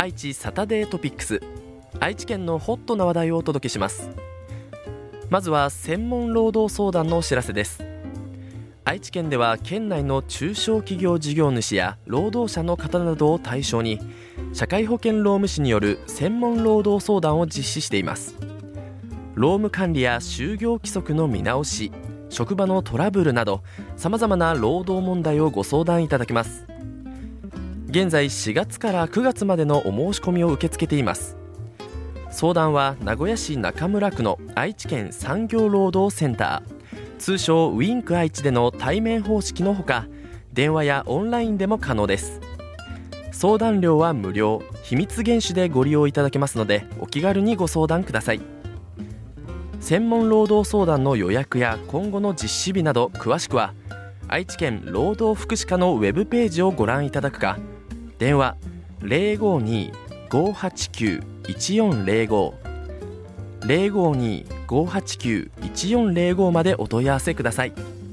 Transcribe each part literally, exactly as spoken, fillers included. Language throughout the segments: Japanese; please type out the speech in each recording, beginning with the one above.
愛知サタデートピックス、愛知県のホットな話題をお届けします。まずは専門労働相談のお知らせです。愛知県では県内の中小企業事業主や労働者の方などを対象に社会保険労務士による専門労働相談を実施しています。労務管理や就業規則の見直し、職場のトラブルなどさまざまな労働問題をご相談いただけます。現在しがつからくがつまでのお申し込みを受け付けています。相談は名古屋市中村区の愛知県産業労働センター、通称ウィンク愛知での対面方式のほか、電話やオンラインでも可能です。相談料は無料、秘密厳守でご利用いただけますので、お気軽にご相談ください。専門労働相談の予約や今後の実施日など詳しくは愛知県労働福祉課のウェブページをご覧いただくか、電話 ゼロごに ごーはちきゅう いちよんゼロご ゼロごに ごーはちきゅう いちよんゼロご までお問い合わせください。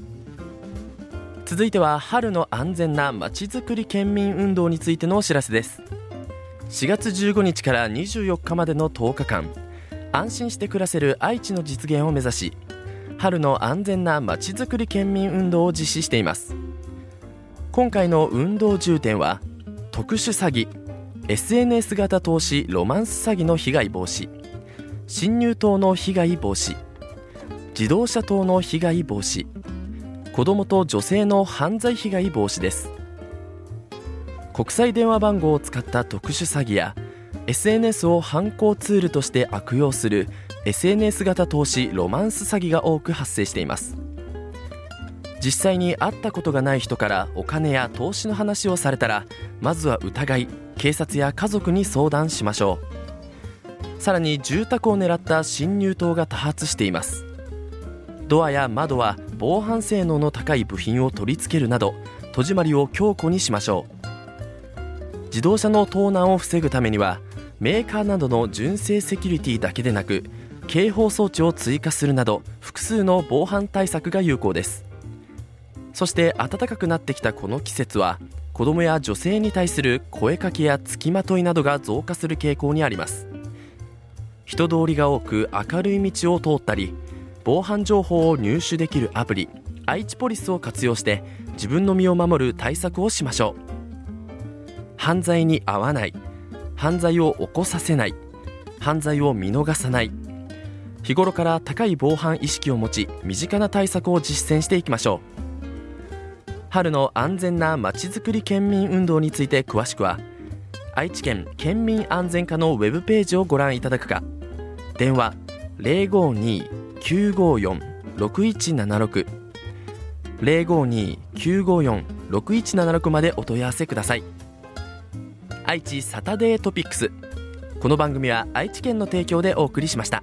続いては春の安全なまちづくり県民運動についてのお知らせです。しがつじゅうごにちからにじゅうよっかまでのとおかかん、安心して暮らせる愛知の実現を目指し、春の安全なまちづくり県民運動を実施しています。今回の運動重点は特殊詐欺、 エスエヌエス 型投資ロマンス詐欺の被害防止、侵入等の被害防止、自動車等の被害防止、子どもと女性の犯罪被害防止です。国際電話番号を使った特殊詐欺や エスエヌエス を犯行ツールとして悪用する エスエヌエス 型投資ロマンス詐欺が多く発生しています。実際に会ったことがない人からお金や投資の話をされたら、まずは疑い、警察や家族に相談しましょう。さらに住宅を狙った侵入等が多発しています。ドアや窓は防犯性能の高い部品を取り付けるなど戸締まりを強固にしましょう。自動車の盗難を防ぐためにはメーカーなどの純正セキュリティだけでなく、警報装置を追加するなど複数の防犯対策が有効です。そして暖かくなってきたこの季節は、子どもや女性に対する声かけや付きまといなどが増加する傾向にあります。人通りが多く明るい道を通ったり、防犯情報を入手できるアプリ愛知ポリスを活用して自分の身を守る対策をしましょう。犯罪に遭わない、犯罪を起こさせない、犯罪を見逃さない、日頃から高い防犯意識を持ち、身近な対策を実践していきましょう。春の安全なまちづくり県民運動について詳しくは愛知県県民安全課のウェブページをご覧いただくか、電話 ゼロごに きゅうごよん ろくいちななろく ゼロごに きゅうごよん ろくいちななろく までお問い合わせください。愛知サタデートピックス、この番組は愛知県の提供でお送りしました。